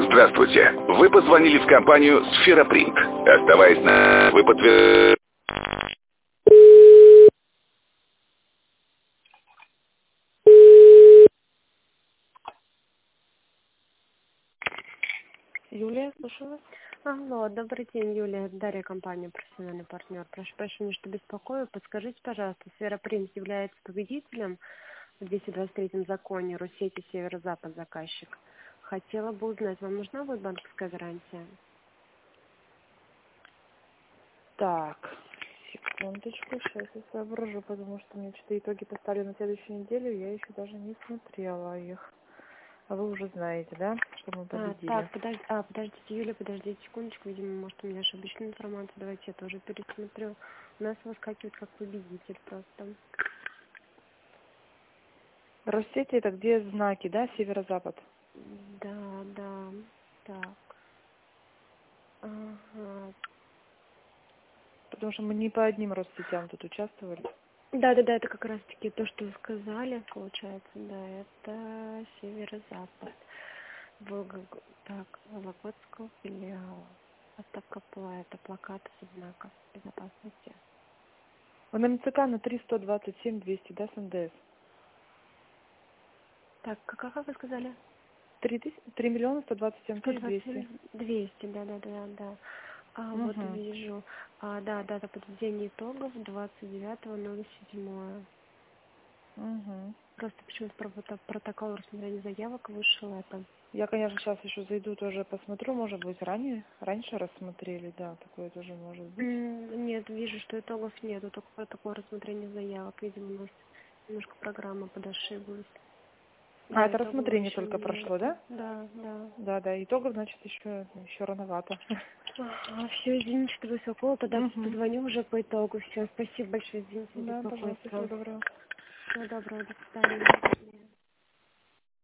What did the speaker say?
Здравствуйте. Вы позвонили в компанию «Сфера Принт». Оставаясь на... Вы подтверждаете... Юлия, слушаю вас. Алло, добрый день, Юлия. Дарья, компания «Профессиональный партнер». Прошу прощения, что беспокою. Подскажите, пожалуйста, «Сфера Принт» является победителем в 223-м законе Россети Северо-Запад заказчик. Хотела бы узнать, вам нужна будет банковская гарантия? Так, секундочку, сейчас я соображу, потому что мне что-то итоги поставили на следующую неделю, я еще даже не смотрела их. А вы уже знаете, да, что мы победили? Подождите, Юлия, подождите секундочку, видимо, может, у меня ошибочная информация. Давайте я тоже пересмотрю. У нас выскакивает как победитель просто. Россети это где знаки, да, северо-запад? Да, так. Ага. Потому что мы не по одним Россетям тут участвовали. Да, это как раз-таки то, что вы сказали, получается, да, это северо-запад. Так, Вологодского филиала. Поставка это плакаты со знаков безопасности. В МЦК на 3-127-200, да, с НДС? Так, как вы сказали? 3 миллиона 127 тысяч 200. 127, 200, да. Вот Угу. вижу. Дата подведения итогов 29.07. Угу. Просто почему-то протокол рассмотрения заявок вышел это. Я, конечно, сейчас еще зайду, тоже посмотрю, может быть, раньше рассмотрели, да, такое тоже может быть. Нет, вижу, что итогов нету, только протокол рассмотрения заявок. Видимо, у нас немножко программа подошиблась. Да, Это итогов рассмотрение еще только прошло, нету. да? Да. Да, итогов, значит, еще рановато. Все, извините, что беспокоила, тогда Угу. позвоню уже по итогу. Все, спасибо большое, извините за Да, пожалуйста, всего беспокойство. доброго. Всего доброго, до свидания.